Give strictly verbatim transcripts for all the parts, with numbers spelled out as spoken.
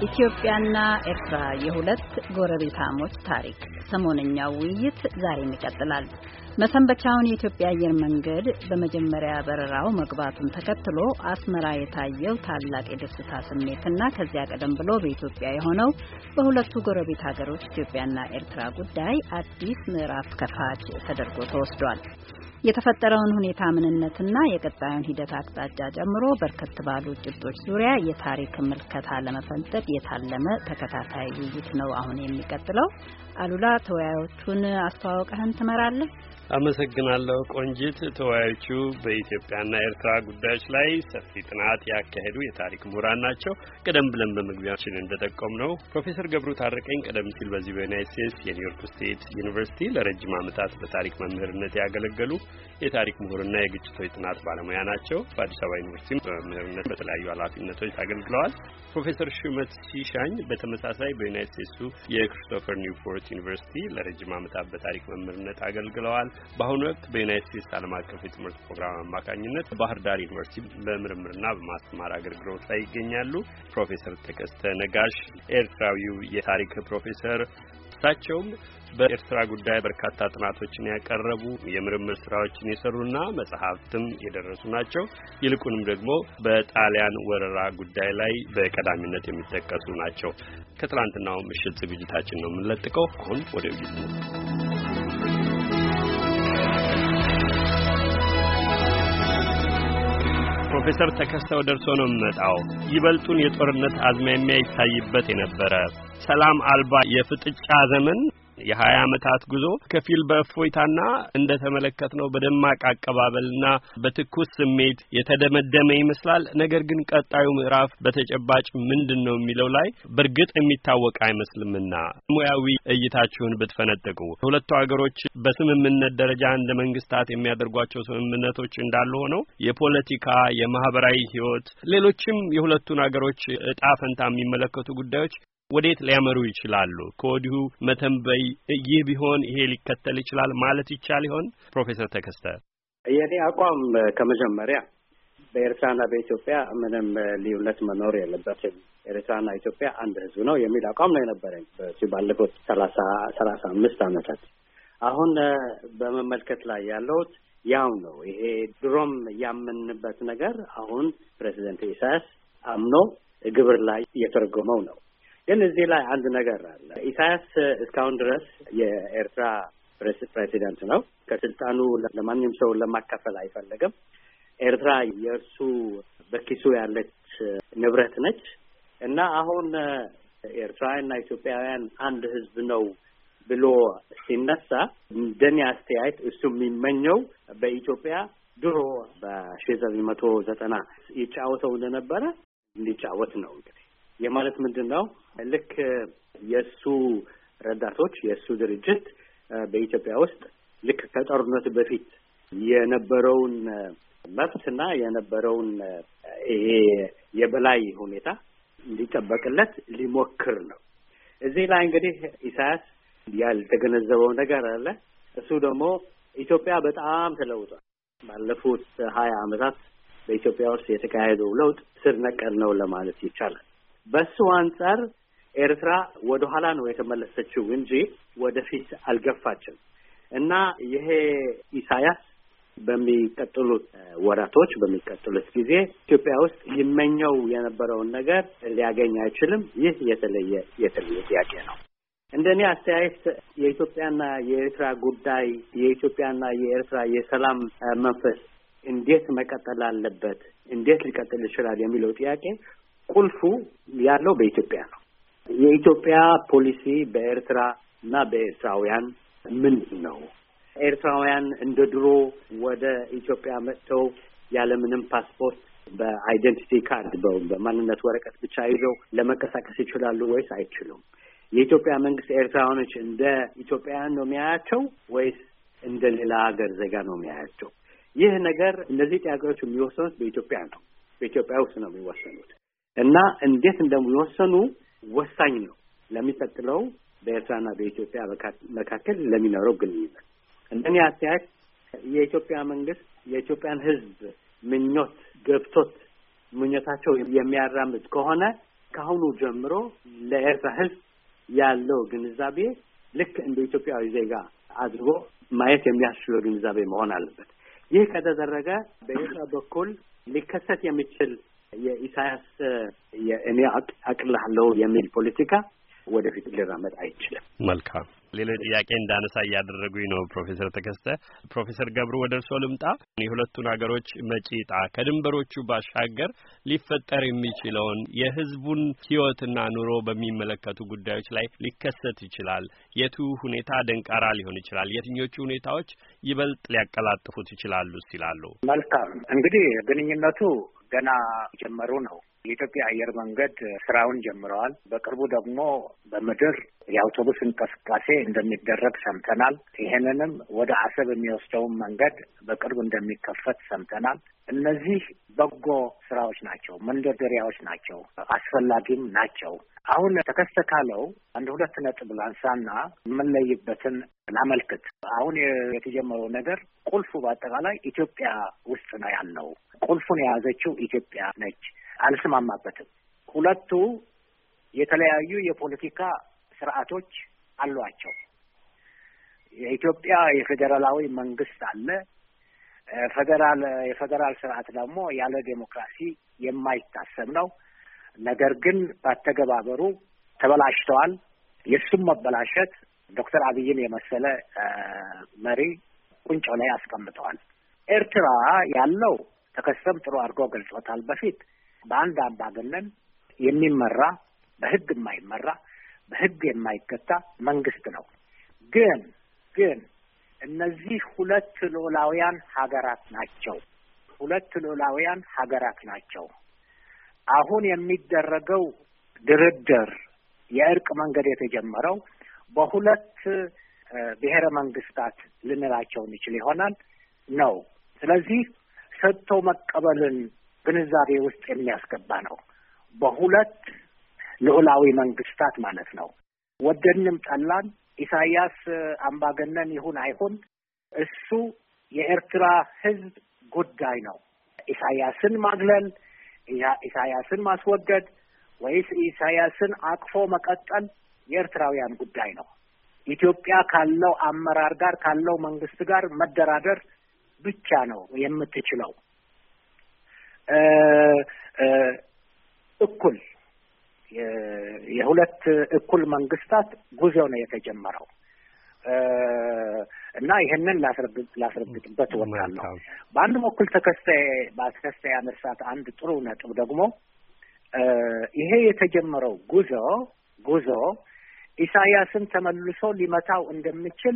ኢትዮጵያና ኤርትራ የሁለት ጎረቤታሞች ታሪክ ሰሞነኛው ውይይት ዛሬም ይቀጥላል። መሰንበቻውን የኢትዮጵያ አየር መንገድ በመጀመሪያ በረራው መግባቱን ተከትሎ አስመራ የታየው ታላቅ የደስታ ስሜትና ከዚያ ቀደም ብሎ በኢትዮጵያ የሆነው በሁለቱ ጎረቤት ሀገሮች ኢትዮጵያና ኤርትራ ጉዳይ አዲስ ምዕራፍ ከፋች ተደርጎ ተወስዷል። የተፈጠረውን ሁኔታ ምንነትና የቀጣዩን ሂደት አቅጣጫ ጨምሮ በርከት ባሉ ጭብጦች ዙሪያ የታሪክ ምልከታ ለመፈንጠቅ የታለመ ተከታታይ ውይይት ነው አሁን የሚቀጥለው። አሉላ ተወያዮቹን አስተዋውቀህን ትመራለህ? አመሰግናለሁ ቆንጂት። ተወያዮቹ በኢትዮጵያና ኤርትራ ጉዳዮች ላይ ሰፊ ጥናት ያካሄዱ የታሪክ ምሁራን ናቸው። ቀደም ብለን በመግቢያችን እንደጠቆምነው ፕሮፌሰር ገብሩ ታረቀኝ ቀደም ሲል በዚህ በዩናይትድ ስቴትስ የኒውዮርክ ስቴት ዩኒቨርሲቲ ለረጅም ዓመታት በታሪክ መምህርነት ያገለገሉ የታሪክ ምሁርና የግጭቶች ጥናት ባለሙያ ናቸው። በአዲስ አበባ ዩኒቨርሲቲ በመምህርነት በተለያዩ ኃላፊነቶች አገልግለዋል። ፕሮፌሰር ሹመት ሲሻኝ በተመሳሳይ በዩናይትድ ስቴትሱ የክሪስቶፈር ኒውፖርት ዩኒቨርሲቲ ለረጅም ዓመታት በታሪክ መምህርነት አገልግለዋል። በአሁኑ ወቅት በዩናይትድ ስቴትስ ዓለም አቀፍ የትምህርት ፕሮግራም አማካኝነት ባህር ዳር ዩኒቨርሲቲ በምርምርና በማስተማር አገልግሎት ላይ ይገኛሉ። ፕሮፌሰር ተከስተ ነጋሽ ኤርትራዊው የታሪክ ፕሮፌሰር፣ እሳቸውም በኤርትራ ጉዳይ በርካታ ጥናቶችን ያቀረቡ የምርምር ስራዎችን የሰሩና መጽሐፍትም የደረሱ ናቸው። ይልቁንም ደግሞ በጣሊያን ወረራ ጉዳይ ላይ በቀዳሚነት የሚጠቀሱ ናቸው። ከትላንትናው ምሽት ዝግጅታችን ነው የምንለጥቀው። አሁን ወደ ውይይቱ ነው። ፕሮፌሰር ተከስተው ደርሶ ነው የምመጣው። ይበልጡን የጦርነት አዝማሚያ ይታይበት የነበረ ሰላም አልባ የፍጥጫ ዘመን የሀያ ዓመታት ጉዞ ከፊል በእፎይታና እንደተመለከትነው በደማቅ አቀባበልና በትኩስ ስሜት የተደመደመ ይመስላል። ነገር ግን ቀጣዩ ምዕራፍ በተጨባጭ ምንድነው የሚለው ላይ በርግጥ የሚታወቅ አይመስልምና ሙያዊ እይታችሁን ብትፈነጥቁ። ሁለቱ ሀገሮች በስምምነት ደረጃ እንደ መንግስታት የሚያደርጓቸው ስምምነቶች እንዳሉ ሆነው የፖለቲካ፣ የማህበራዊ ህይወት፣ ሌሎችም የሁለቱን ሀገሮች እጣ ፈንታ የሚመለከቱ ጉዳዮች ወዴት ሊያመሩ ይችላሉ? ከወዲሁ መተንበይ ይህ ቢሆን ይሄ ሊከተል ይችላል ማለት ይቻል ይሆን? ፕሮፌሰር ተከስተ። የኔ አቋም ከመጀመሪያ በኤርትራና በኢትዮጵያ ምንም ልዩነት መኖር የለበትም፣ ኤርትራና ኢትዮጵያ አንድ ህዝብ ነው የሚል አቋም ነው የነበረኝ በዚህ ባለፉት ሰላሳ ሰላሳ አምስት ዓመታት። አሁን በመመልከት ላይ ያለውት ያው ነው። ይሄ ድሮም ያመንበት ነገር አሁን ፕሬዚደንት ኢሳያስ አምኖ ግብር ላይ እየተረጎመው ነው። ግን እዚህ ላይ አንድ ነገር አለ። ኢሳያስ እስካሁን ድረስ የኤርትራ ፕሬዚዳንት ነው። ከስልጣኑ ለማንም ሰው ለማካፈል አይፈልግም። ኤርትራ የእርሱ በኪሱ ያለች ንብረት ነች እና አሁን ኤርትራውያንና ኢትዮጵያውያን አንድ ህዝብ ነው ብሎ ሲነሳ እንደኔ አስተያየት እሱ የሚመኘው በኢትዮጵያ ድሮ በሺህ ዘጠኝ መቶ ዘጠና ይጫወተው እንደነበረ እንዲጫወት ነው። እንግዲህ የማለት ምንድነው? ልክ የሱ ረዳቶች የሱ ድርጅት በኢትዮጵያ ውስጥ ልክ ከጦርነቱ በፊት የነበረውን መብትና የነበረውን ይሄ የበላይ ሁኔታ እንዲጠበቅለት ሊሞክር ነው። እዚህ ላይ እንግዲህ ኢሳያስ ያልተገነዘበው ነገር አለ። እሱ ደግሞ ኢትዮጵያ በጣም ተለውጧል። ባለፉት ሀያ ዓመታት በኢትዮጵያ ውስጥ የተካሄደው ለውጥ ስር ነቀል ነው ለማለት ይቻላል። በሱ አንጻር ኤርትራ ወደ ኋላ ነው የተመለሰችው እንጂ ወደፊት አልገፋችም እና ይሄ ኢሳያስ በሚቀጥሉት ወራቶች በሚቀጥሉት ጊዜ ኢትዮጵያ ውስጥ ይመኘው የነበረውን ነገር ሊያገኝ አይችልም። ይህ የተለየ የተለየ ጥያቄ ነው። እንደኔ አስተያየት የኢትዮጵያና የኤርትራ ጉዳይ የኢትዮጵያና የኤርትራ የሰላም መንፈስ እንዴት መቀጠል አለበት፣ እንዴት ሊቀጥል ይችላል የሚለው ጥያቄ ቁልፉ ያለው በኢትዮጵያ ነው። የኢትዮጵያ ፖሊሲ በኤርትራ እና በኤርትራውያን ምንድን ነው? ኤርትራውያን እንደ ድሮ ወደ ኢትዮጵያ መጥተው ያለምንም ፓስፖርት በአይደንቲቲ ካርድ በማንነት ወረቀት ብቻ ይዘው ለመንቀሳቀስ ይችላሉ ወይስ አይችሉም? የኢትዮጵያ መንግስት ኤርትራውያኖች እንደ ኢትዮጵያውያን ነው የሚያያቸው ወይስ እንደ ሌላ ሀገር ዜጋ ነው የሚያያቸው? ይህ ነገር እነዚህ ጥያቄዎች የሚወሰኑት በኢትዮጵያ ነው። በኢትዮጵያ ውስጥ ነው የሚወሰኑት እና እንዴት እንደሚወሰኑ ወሳኝ ነው ለሚቀጥለው በኤርትራና በኢትዮጵያ መካከል ለሚኖረው ግንኙነት። እንደኔ አስተያየት የኢትዮጵያ መንግስት የኢትዮጵያን ሕዝብ ምኞት ገብቶት ምኞታቸው የሚያራምድ ከሆነ ካሁኑ ጀምሮ ለኤርትራ ህዝብ ያለው ግንዛቤ ልክ እንደ ኢትዮጵያዊ ዜጋ አድርጎ ማየት የሚያስችለው ግንዛቤ መሆን አለበት። ይህ ከተደረገ በኤርትራ በኩል ሊከሰት የሚችል የኢሳያስ የእኔ አቅልላለሁ የሚል ፖለቲካ ወደፊት ሊራመድ አይችልም። መልካም ሌላ ጥያቄ እንዳነሳ ያደረጉኝ ነው ፕሮፌሰር ተከስተ። ፕሮፌሰር ገብሩ ወደ እርሶ ልምጣ። የሁለቱን ሀገሮች መጪጣ ከድንበሮቹ ባሻገር ሊፈጠር የሚችለውን የህዝቡን ህይወትና ኑሮ በሚመለከቱ ጉዳዮች ላይ ሊከሰት ይችላል። የቱ ሁኔታ ደንቃራ ሊሆን ይችላል? የትኞቹ ሁኔታዎች ይበልጥ ሊያቀላጥፉት ይችላሉ ሲላሉ? መልካም እንግዲህ ግንኙነቱ ገና ጀመሩ ነው። የኢትዮጵያ አየር መንገድ ስራውን ጀምረዋል። በቅርቡ ደግሞ በምድር የአውቶቡስ እንቅስቃሴ እንደሚደረግ ሰምተናል። ይሄንንም ወደ አሰብ የሚወስደውን መንገድ በቅርብ እንደሚከፈት ሰምተናል። እነዚህ በጎ ስራዎች ናቸው፣ መንደርደሪያዎች ናቸው፣ አስፈላጊም ናቸው። አሁን ተከስተ ካለው አንድ ሁለት ነጥብ ላንሳና የምንለይበትን ላመልክት። አሁን የተጀመረው ነገር ቁልፉ በአጠቃላይ ኢትዮጵያ ውስጥ ነው ያለው። ቁልፉን የያዘችው ኢትዮጵያ ነች። አልስማማበትም። ሁለቱ የተለያዩ የፖለቲካ ስርዓቶች አሏቸው። የኢትዮጵያ የፌዴራላዊ መንግስት አለ። ፌዴራል የፌዴራል ስርዓት ደግሞ ያለ ዴሞክራሲ የማይታሰብ ነው። ነገር ግን ባተገባበሩ ተበላሽተዋል። የሱም መበላሸት ዶክተር አብይን የመሰለ መሪ ቁንጮ ላይ አስቀምጠዋል። ኤርትራ ያለው ተከሰም ጥሩ አድርጎ ገልጾታል። በፊት በአንድ አምባገነን የሚመራ በህግ የማይመራ በህግ የማይገታ መንግስት ነው። ግን ግን እነዚህ ሁለት ሉዓላውያን ሀገራት ናቸው። ሁለት ሉዓላውያን ሀገራት ናቸው። አሁን የሚደረገው ድርድር የእርቅ መንገድ የተጀመረው በሁለት ብሔረ መንግስታት ልንላቸው እንችል ይሆናል ነው። ስለዚህ ሰጥቶ መቀበልን ግንዛቤ ውስጥ የሚያስገባ ነው። በሁለት ሉዓላዊ መንግስታት ማለት ነው። ወደንም ጠላን ኢሳያስ አምባገነን ይሁን አይሁን እሱ የኤርትራ ህዝብ ጉዳይ ነው። ኢሳያስን ማግለል፣ ኢሳያስን ማስወገድ ወይስ ኢሳያስን አቅፎ መቀጠል የኤርትራውያን ጉዳይ ነው። ኢትዮጵያ ካለው አመራር ጋር ካለው መንግስት ጋር መደራደር ብቻ ነው የምትችለው። እኩል የሁለት እኩል መንግስታት ጉዞ ነው የተጀመረው እና ይሄንን ላስረግጥ ላስረግጥበት ወጣለሁ። በአንድ በኩል ተከስተ ባስከስተ ያነሳት አንድ ጥሩ ነጥብ ደግሞ ይሄ የተጀመረው ጉዞ ጉዞ ኢሳያስን ተመልሶ ሊመታው እንደሚችል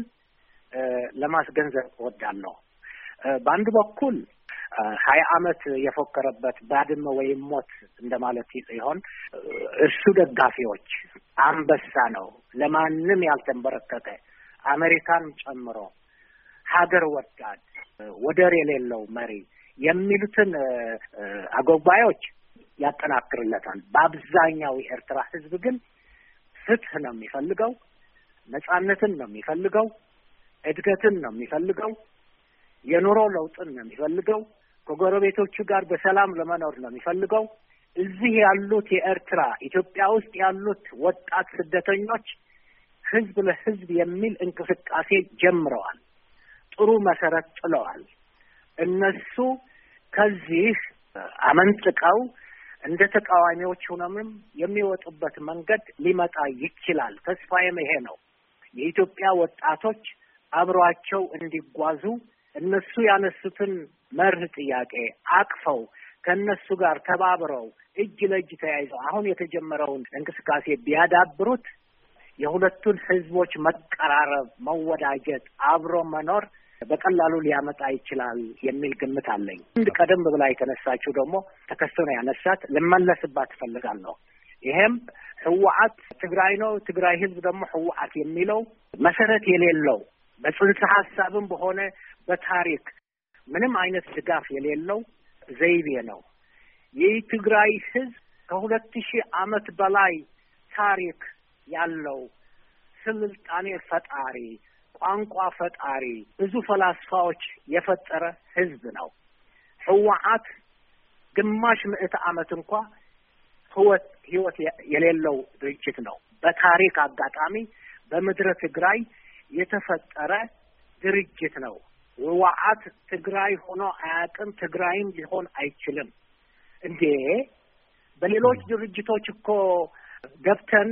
ለማስገንዘብ እወዳለሁ። በአንድ በኩል ሀያ አመት የፎከረበት ባድመ ወይም ሞት እንደማለት ይሆን እሱ ደጋፊዎች አንበሳ ነው፣ ለማንም ያልተንበረከከ አሜሪካን ጨምሮ ሀገር ወዳድ ወደር የሌለው መሪ የሚሉትን አጎባዮች ያጠናክርለታል። በአብዛኛው የኤርትራ ህዝብ ግን ፍትህ ነው የሚፈልገው፣ ነጻነትን ነው የሚፈልገው፣ እድገትን ነው የሚፈልገው፣ የኑሮ ለውጥን ነው የሚፈልገው፣ ከጎረቤቶቹ ጋር በሰላም ለመኖር ነው የሚፈልገው። እዚህ ያሉት የኤርትራ ኢትዮጵያ ውስጥ ያሉት ወጣት ስደተኞች ህዝብ ለህዝብ የሚል እንቅስቃሴ ጀምረዋል። ጥሩ መሰረት ጥለዋል። እነሱ ከዚህ አመንጥቀው እንደ ተቃዋሚዎች ሆነም የሚወጡበት መንገድ ሊመጣ ይችላል። ተስፋዬም ይሄ ነው። የኢትዮጵያ ወጣቶች አብሯቸው እንዲጓዙ እነሱ ያነሱትን መርህ ጥያቄ አቅፈው ከነሱ ጋር ተባብረው እጅ ለእጅ ተያይዘው አሁን የተጀመረውን እንቅስቃሴ ቢያዳብሩት የሁለቱን ህዝቦች መቀራረብ፣ መወዳጀት፣ አብሮ መኖር በቀላሉ ሊያመጣ ይችላል የሚል ግምት አለኝ። አንድ ቀደም ብላ የተነሳችው ደግሞ ተከስቶ ነው ያነሳት ልመለስባት እፈልጋለሁ። ይሄም ህወሓት ትግራይ ነው፣ ትግራይ ህዝብ ደግሞ ህወሓት የሚለው መሰረት የሌለው በጽንሰ ሀሳብም በሆነ በታሪክ ምንም አይነት ድጋፍ የሌለው ዘይቤ ነው። የትግራይ ህዝብ ከሁለት ሺህ አመት በላይ ታሪክ ያለው ስልጣኔ ፈጣሪ፣ ቋንቋ ፈጣሪ፣ ብዙ ፈላስፋዎች የፈጠረ ህዝብ ነው። ህወሓት ግማሽ ምዕተ ዓመት እንኳ ህይወት ህይወት የሌለው ድርጅት ነው። በታሪክ አጋጣሚ በምድረ ትግራይ የተፈጠረ ድርጅት ነው። ህወሓት ትግራይ ሆኖ አያውቅም፣ ትግራይም ሊሆን አይችልም። እንዴ በሌሎች ድርጅቶች እኮ ገብተን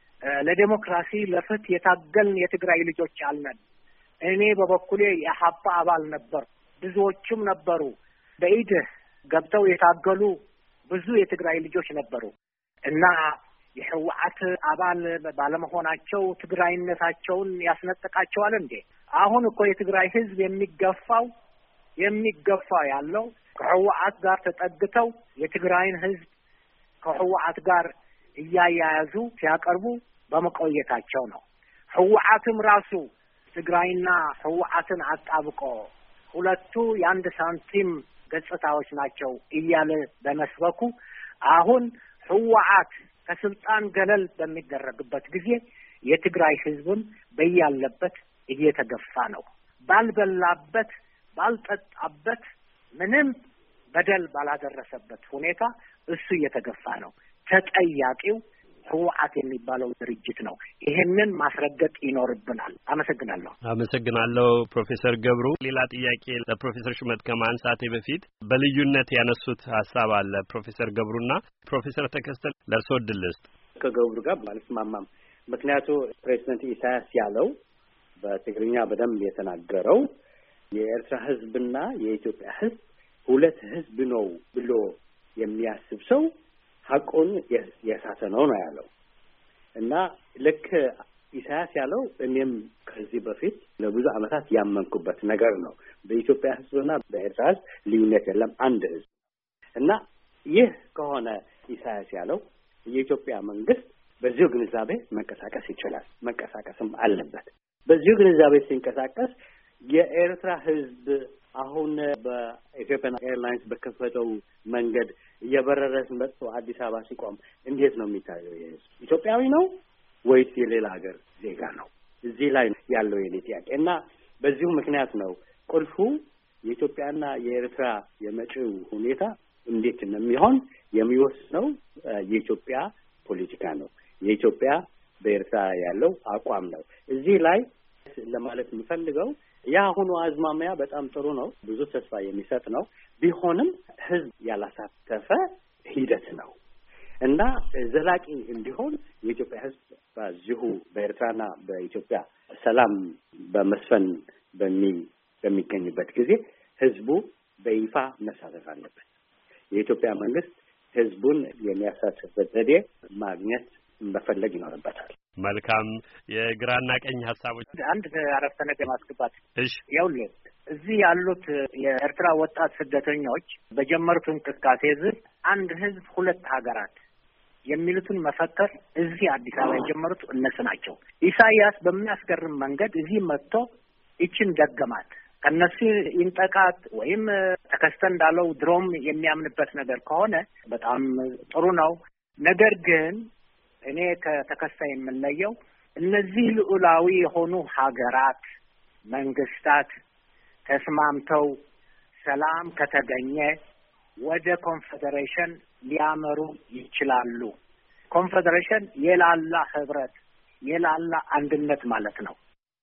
ለዲሞክራሲ ለፍትህ የታገልን የትግራይ ልጆች አልነን። እኔ በበኩሌ የሀፓ አባል ነበር፣ ብዙዎችም ነበሩ። በኢድህ ገብተው የታገሉ ብዙ የትግራይ ልጆች ነበሩ እና የህወሓት አባል ባለመሆናቸው ትግራይነታቸውን ያስነጥቃቸዋል እንዴ? አሁን እኮ የትግራይ ህዝብ የሚገፋው የሚገፋው ያለው ከህወሓት ጋር ተጠግተው የትግራይን ህዝብ ከህወሓት ጋር እያያያዙ ሲያቀርቡ በመቆየታቸው ነው። ህወሓትም ራሱ ትግራይና ህወሓትን አጣብቆ ሁለቱ የአንድ ሳንቲም ገጽታዎች ናቸው እያለ በመስበኩ አሁን ህወሓት ከስልጣን ገለል በሚደረግበት ጊዜ የትግራይ ህዝብም በያለበት እየተገፋ ነው። ባልበላበት ባልጠጣበት ምንም በደል ባላደረሰበት ሁኔታ እሱ እየተገፋ ነው። ተጠያቂው ህወሓት የሚባለው ድርጅት ነው። ይሄንን ማስረገጥ ይኖርብናል። አመሰግናለሁ። አመሰግናለሁ ፕሮፌሰር ገብሩ። ሌላ ጥያቄ ለፕሮፌሰር ሹመት ከማንሳቴ በፊት በልዩነት ያነሱት ሀሳብ አለ ፕሮፌሰር ገብሩና ፕሮፌሰር ተከስተ ለእርስዎ ዕድል ልስጥ። ከገብሩ ጋር አልስማማም። ምክንያቱ ፕሬዚደንት ኢሳያስ ያለው በትግርኛ በደንብ የተናገረው የኤርትራ ህዝብና የኢትዮጵያ ህዝብ ሁለት ህዝብ ነው ብሎ የሚያስብ ሰው ሐቁን የሳተ ነው ነው ያለው እና ልክ ኢሳያስ ያለው እኔም ከዚህ በፊት ለብዙ ዓመታት ያመንኩበት ነገር ነው። በኢትዮጵያ ህዝብና በኤርትራ ህዝብ ልዩነት የለም፣ አንድ ህዝብ እና ይህ ከሆነ ኢሳያስ ያለው የኢትዮጵያ መንግስት በዚሁ ግንዛቤ መንቀሳቀስ ይችላል፣ መንቀሳቀስም አለበት። በዚሁ ግንዛቤ ሲንቀሳቀስ የኤርትራ ህዝብ አሁን በኢትዮጵያን ኤርላይንስ በከፈተው መንገድ እየበረረ መጥቶ አዲስ አበባ ሲቆም እንዴት ነው የሚታየው? ይሄ ኢትዮጵያዊ ነው ወይስ የሌላ ሀገር ዜጋ ነው? እዚህ ላይ ያለው የኔ ጥያቄ እና በዚሁ ምክንያት ነው ቁልፉ የኢትዮጵያና የኤርትራ የመጪው ሁኔታ እንዴት ነው የሚሆን የሚወስነው የኢትዮጵያ ፖለቲካ ነው። የኢትዮጵያ በኤርትራ ያለው አቋም ነው። እዚህ ላይ ለማለት የምፈልገው የአሁኑ አዝማሚያ በጣም ጥሩ ነው፣ ብዙ ተስፋ የሚሰጥ ነው። ቢሆንም ህዝብ ያላሳተፈ ሂደት ነው እና ዘላቂ እንዲሆን የኢትዮጵያ ህዝብ በዚሁ በኤርትራና በኢትዮጵያ ሰላም በመስፈን በሚ በሚገኝበት ጊዜ ህዝቡ በይፋ መሳተፍ አለበት። የኢትዮጵያ መንግስት ህዝቡን የሚያሳትፍበት ዘዴ ማግኘት መፈለግ ይኖርበታል። መልካም። የግራና ቀኝ ሀሳቦች አንድ አረፍተ ነገር ማስገባት። እሺ፣ ይኸውልህ እዚህ ያሉት የኤርትራ ወጣት ስደተኞች በጀመሩት እንቅስቃሴ ህዝብ አንድ ህዝብ ሁለት ሀገራት የሚሉትን መፈክር እዚህ አዲስ አበባ የጀመሩት እነሱ ናቸው። ኢሳያስ በሚያስገርም መንገድ እዚህ መጥቶ ይችን ደገማት። ከነሱ ይንጠቃት ወይም ተከስተ እንዳለው ድሮም የሚያምንበት ነገር ከሆነ በጣም ጥሩ ነው። ነገር ግን እኔ ከተከስተ የምለየው እነዚህ ልዑላዊ የሆኑ ሀገራት መንግስታት ተስማምተው ሰላም ከተገኘ ወደ ኮንፌዴሬሽን ሊያመሩ ይችላሉ። ኮንፌዴሬሽን የላላ ህብረት፣ የላላ አንድነት ማለት ነው።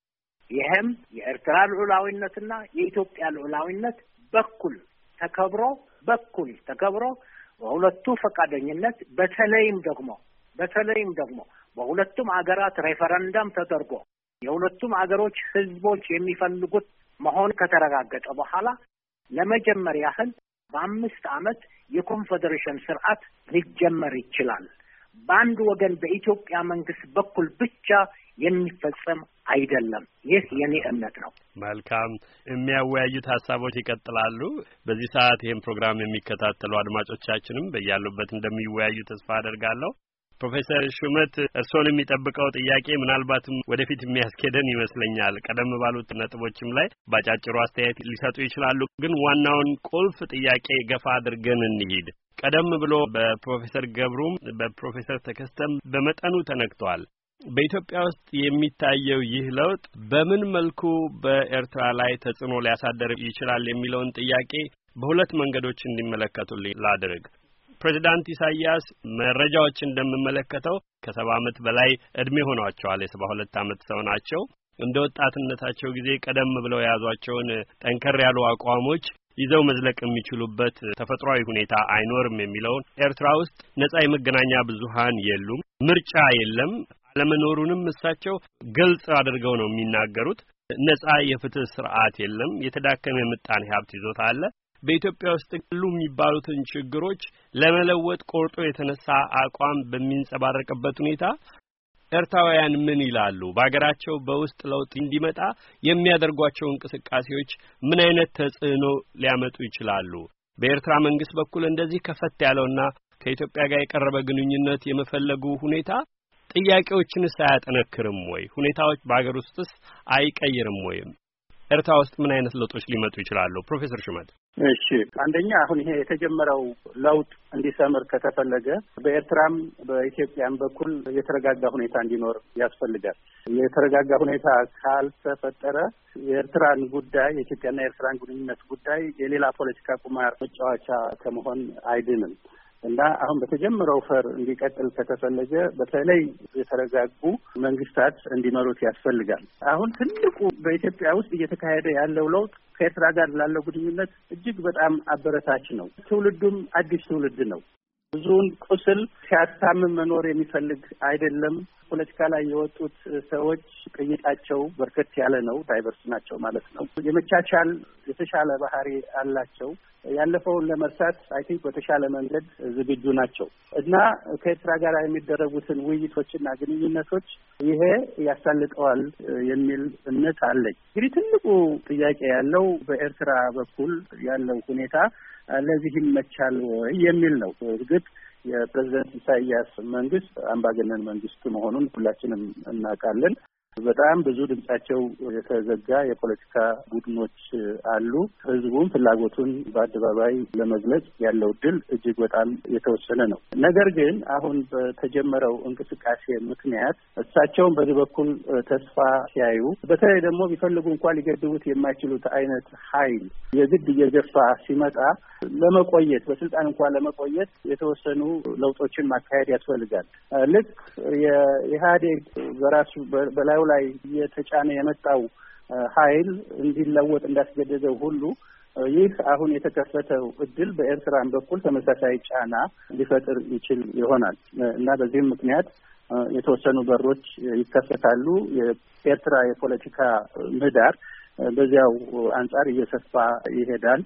ይህም የኤርትራ ልዑላዊነትና የኢትዮጵያ ልዑላዊነት በኩል ተከብሮ በኩል ተከብሮ በሁለቱ ፈቃደኝነት በተለይም ደግሞ በተለይም ደግሞ በሁለቱም አገራት ሬፈረንደም ተደርጎ የሁለቱም አገሮች ህዝቦች የሚፈልጉት መሆን ከተረጋገጠ በኋላ ለመጀመሪያ ያህል በአምስት ዓመት የኮንፌዴሬሽን ስርዓት ሊጀመር ይችላል። በአንድ ወገን በኢትዮጵያ መንግስት በኩል ብቻ የሚፈጸም አይደለም። ይህ የኔ እምነት ነው። መልካም። የሚያወያዩት ሀሳቦች ይቀጥላሉ። በዚህ ሰዓት ይህን ፕሮግራም የሚከታተሉ አድማጮቻችንም በያሉበት እንደሚወያዩ ተስፋ አደርጋለሁ። ፕሮፌሰር ሹመት እርስዎን የሚጠብቀው ጥያቄ ምናልባትም ወደፊት የሚያስኬደን ይመስለኛል። ቀደም ባሉት ነጥቦችም ላይ ባጫጭሩ አስተያየት ሊሰጡ ይችላሉ። ግን ዋናውን ቁልፍ ጥያቄ ገፋ አድርገን እንሂድ። ቀደም ብሎ በፕሮፌሰር ገብሩም በፕሮፌሰር ተከስተም በመጠኑ ተነክቷል። በኢትዮጵያ ውስጥ የሚታየው ይህ ለውጥ በምን መልኩ በኤርትራ ላይ ተጽዕኖ ሊያሳደር ይችላል የሚለውን ጥያቄ በሁለት መንገዶች እንዲመለከቱልኝ ላድርግ። ፕሬዚዳንት ኢሳያስ መረጃዎች እንደምመለከተው ከሰባ ዓመት በላይ እድሜ ሆኗቸዋል። የሰባ ሁለት ዓመት ሰው ናቸው። እንደ ወጣትነታቸው ጊዜ ቀደም ብለው የያዟቸውን ጠንከር ያሉ አቋሞች ይዘው መዝለቅ የሚችሉበት ተፈጥሯዊ ሁኔታ አይኖርም የሚለውን ኤርትራ ውስጥ ነጻ የመገናኛ ብዙሃን የሉም፣ ምርጫ የለም፣ አለመኖሩንም እሳቸው ግልጽ አድርገው ነው የሚናገሩት። ነጻ የፍትህ ስርዓት የለም፣ የተዳከመ የምጣኔ ሀብት ይዞታ አለ። በኢትዮጵያ ውስጥ ሁሉ የሚባሉትን ችግሮች ለመለወጥ ቆርጦ የተነሳ አቋም በሚንጸባረቅበት ሁኔታ ኤርትራውያን ምን ይላሉ? በአገራቸው በውስጥ ለውጥ እንዲመጣ የሚያደርጓቸው እንቅስቃሴዎች ምን አይነት ተጽዕኖ ሊያመጡ ይችላሉ? በኤርትራ መንግስት በኩል እንደዚህ ከፈት ያለውና ከኢትዮጵያ ጋር የቀረበ ግንኙነት የመፈለጉ ሁኔታ ጥያቄዎችንስ አያጠነክርም ወይ? ሁኔታዎች በአገር ውስጥስ አይቀይርም ወይ? ኤርትራ ውስጥ ምን አይነት ለውጦች ሊመጡ ይችላሉ? ፕሮፌሰር ሹመት። እሺ፣ አንደኛ አሁን ይሄ የተጀመረው ለውጥ እንዲሰምር ከተፈለገ በኤርትራም በኢትዮጵያም በኩል የተረጋጋ ሁኔታ እንዲኖር ያስፈልጋል። የተረጋጋ ሁኔታ ካልተፈጠረ የኤርትራን ጉዳይ የኢትዮጵያና የኤርትራን ግንኙነት ጉዳይ የሌላ ፖለቲካ ቁማር መጫወቻ ከመሆን አይድንም እና አሁን በተጀመረው ፈር እንዲቀጥል ከተፈለገ በተለይ የተረጋጉ መንግስታት እንዲመሩት ያስፈልጋል። አሁን ትልቁ በኢትዮጵያ ውስጥ እየተካሄደ ያለው ለውጥ ከኤርትራ ጋር ላለው ግንኙነት እጅግ በጣም አበረታች ነው። ትውልዱም አዲስ ትውልድ ነው። ብዙውን ቁስል ሲያታምም መኖር የሚፈልግ አይደለም። ፖለቲካ ላይ የወጡት ሰዎች ቅይጣቸው በርከት ያለ ነው። ዳይቨርስ ናቸው ማለት ነው። የመቻቻል የተሻለ ባህሪ አላቸው። ያለፈውን ለመርሳት አይ ቲንክ በተሻለ መንገድ ዝግጁ ናቸው እና ከኤርትራ ጋር የሚደረጉትን ውይይቶችና ግንኙነቶች ይሄ ያሳልጠዋል የሚል እምነት አለኝ። እንግዲህ ትልቁ ጥያቄ ያለው በኤርትራ በኩል ያለው ሁኔታ ለዚህ ይመቻል ወይ የሚል ነው። እርግጥ የፕሬዝዳንት ኢሳያስ መንግስት አምባገነን መንግስት መሆኑን ሁላችንም እናውቃለን። በጣም ብዙ ድምጻቸው የተዘጋ የፖለቲካ ቡድኖች አሉ። ህዝቡም ፍላጎቱን በአደባባይ ለመግለጽ ያለው እድል እጅግ በጣም የተወሰነ ነው። ነገር ግን አሁን በተጀመረው እንቅስቃሴ ምክንያት እሳቸውን በዚህ በኩል ተስፋ ሲያዩ፣ በተለይ ደግሞ ቢፈልጉ እንኳን ሊገድቡት የማይችሉት አይነት ኃይል የግድ እየገፋ ሲመጣ ለመቆየት በስልጣን እንኳን ለመቆየት የተወሰኑ ለውጦችን ማካሄድ ያስፈልጋል። ልክ የኢህአዴግ በራሱ በላዩ ላይ እየተጫነ የመጣው ኃይል እንዲለወጥ እንዳስገደደው ሁሉ ይህ አሁን የተከፈተው እድል በኤርትራን በኩል ተመሳሳይ ጫና ሊፈጥር ይችል ይሆናል እና በዚህም ምክንያት የተወሰኑ በሮች ይከፈታሉ። የኤርትራ የፖለቲካ ምህዳር በዚያው አንጻር እየሰፋ ይሄዳል።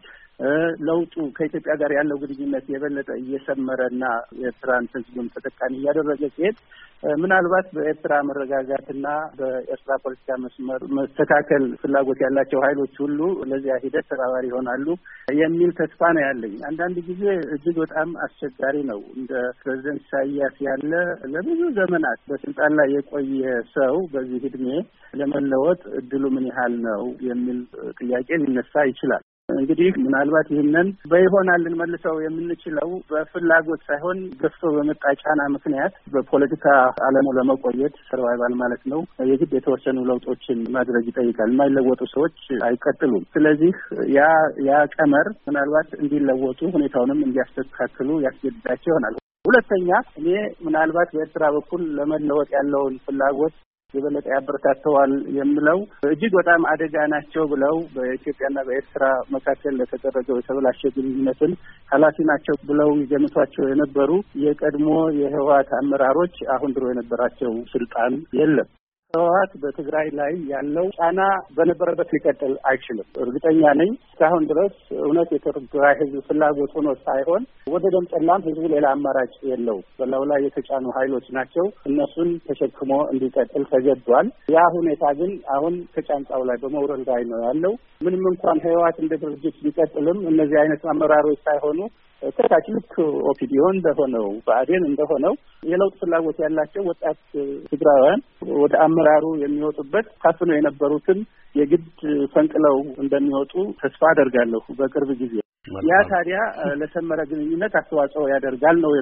ለውጡ ከኢትዮጵያ ጋር ያለው ግንኙነት የበለጠ እየሰመረና የኤርትራን ሕዝብም ተጠቃሚ እያደረገ ሲሄድ ምናልባት በኤርትራ መረጋጋትና በኤርትራ ፖለቲካ መስመር መስተካከል ፍላጎት ያላቸው ኃይሎች ሁሉ ለዚያ ሂደት ተባባሪ ይሆናሉ የሚል ተስፋ ነው ያለኝ። አንዳንድ ጊዜ እጅግ በጣም አስቸጋሪ ነው። እንደ ፕሬዝደንት ኢሳያስ ያለ ለብዙ ዘመናት በስልጣን ላይ የቆየ ሰው በዚህ እድሜ ለመለወጥ እድሉ ምን ያህል ነው የሚል ጥያቄ ሊነሳ ይችላል። እንግዲህ ምናልባት ይህንን በይሆናል ልንመልሰው የምንችለው በፍላጎት ሳይሆን ገፍቶ በመጣ ጫና ምክንያት በፖለቲካ ዓለሙ ለመቆየት ሰርቫይቫል ማለት ነው የግድ የተወሰኑ ለውጦችን ማድረግ ይጠይቃል። የማይለወጡ ሰዎች አይቀጥሉም። ስለዚህ ያ ያ ቀመር ምናልባት እንዲለወጡ ሁኔታውንም እንዲያስተካክሉ ያስገድዳቸው ይሆናል። ሁለተኛ እኔ ምናልባት በኤርትራ በኩል ለመለወጥ ያለውን ፍላጎት የበለጠ ያበረታተዋል የምለው እጅግ በጣም አደጋ ናቸው ብለው በኢትዮጵያና በኤርትራ መካከል ለተደረገው የተበላሸ ግንኙነትን ኃላፊ ናቸው ብለው ይገምቷቸው የነበሩ የቀድሞ የህወሓት አመራሮች አሁን ድሮ የነበራቸው ስልጣን የለም። ህወሓት በትግራይ ላይ ያለው ጫና በነበረበት ሊቀጥል አይችልም። እርግጠኛ ነኝ እስካሁን ድረስ እውነት የትግራይ ህዝብ ፍላጎት ሆኖ ሳይሆን ወደ ደም ጠላም ህዝቡ ሌላ አማራጭ የለው። በላዩ ላይ የተጫኑ ኃይሎች ናቸው። እነሱን ተሸክሞ እንዲቀጥል ተገዷል። ያ ሁኔታ ግን አሁን ከጫንቃው ላይ በመውረድ ላይ ነው ያለው። ምንም እንኳን ህወሓት እንደ ድርጅት ቢቀጥልም እነዚህ አይነት አመራሮች ሳይሆኑ ከታች ልክ ኦፒዲዮ እንደሆነው ብአዴን እንደሆነው የለውጥ ፍላጎት ያላቸው ወጣት ትግራውያን ወደ አመራሩ የሚወጡበት ታፍነው የነበሩትን የግድ ፈንቅለው እንደሚወጡ ተስፋ አደርጋለሁ በቅርብ ጊዜ። ያ ታዲያ ለሰመረ ግንኙነት አስተዋጽኦ ያደርጋል ነው የምለው።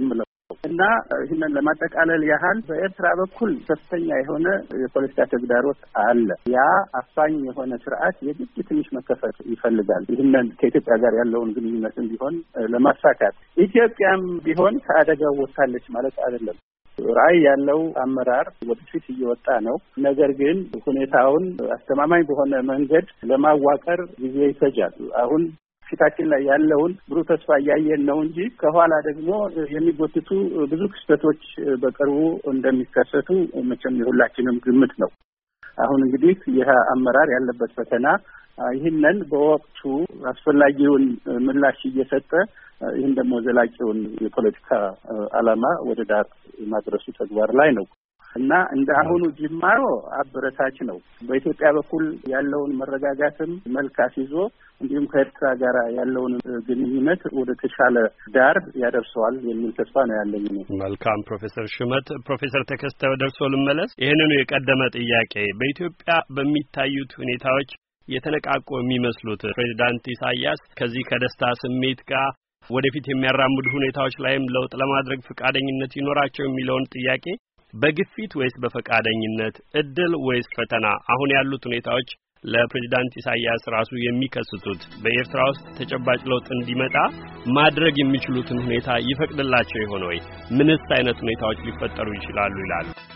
እና ይህንን ለማጠቃለል ያህል በኤርትራ በኩል ከፍተኛ የሆነ የፖለቲካ ተግዳሮት አለ። ያ አፋኝ የሆነ ስርዓት የግድ ትንሽ መከፈት ይፈልጋል። ይህንን ከኢትዮጵያ ጋር ያለውን ግንኙነትም ቢሆን ለማሳካት ኢትዮጵያም ቢሆን ከአደጋው ወጥታለች ማለት አይደለም። ራዕይ ያለው አመራር ወደፊት እየወጣ ነው። ነገር ግን ሁኔታውን አስተማማኝ በሆነ መንገድ ለማዋቀር ጊዜ ይፈጃል። አሁን ፊታችን ላይ ያለውን ብሩህ ተስፋ እያየን ነው እንጂ ከኋላ ደግሞ የሚጎትቱ ብዙ ክስተቶች በቅርቡ እንደሚከሰቱ መቼም የሁላችንም ግምት ነው። አሁን እንግዲህ ይህ አመራር ያለበት ፈተና ይህንን በወቅቱ አስፈላጊውን ምላሽ እየሰጠ ይህን ደግሞ ዘላቂውን የፖለቲካ ዓላማ ወደ ዳር ማድረሱ ተግባር ላይ ነው እና እንደ አሁኑ ጅማሮ አበረታች ነው። በኢትዮጵያ በኩል ያለውን መረጋጋትም መልካስ ይዞ እንዲሁም ከኤርትራ ጋር ያለውን ግንኙነት ወደ ተሻለ ዳር ያደርሰዋል የሚል ተስፋ ነው ያለኝ ነው። መልካም ፕሮፌሰር ሹመት። ፕሮፌሰር ተከስተ ደርሶ ልመለስ። ይህንኑ የቀደመ ጥያቄ በኢትዮጵያ በሚታዩት ሁኔታዎች የተነቃቁ የሚመስሉት ፕሬዚዳንት ኢሳያስ ከዚህ ከደስታ ስሜት ጋር ወደፊት የሚያራምዱ ሁኔታዎች ላይም ለውጥ ለማድረግ ፈቃደኝነት ይኖራቸው የሚለውን ጥያቄ በግፊት ወይስ በፈቃደኝነት፣ እድል ወይስ ፈተና፣ አሁን ያሉት ሁኔታዎች ለፕሬዚዳንት ኢሳያስ ራሱ የሚከስቱት በኤርትራ ውስጥ ተጨባጭ ለውጥ እንዲመጣ ማድረግ የሚችሉትን ሁኔታ ይፈቅድላቸው ይሆን ወይ? ምንስ አይነት ሁኔታዎች ሊፈጠሩ ይችላሉ ይላሉ?